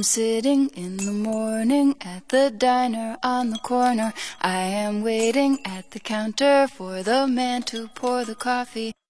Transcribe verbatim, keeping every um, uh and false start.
am sitting in the morning at the diner on the corner. I am waiting at the counter for the man to pour the coffee.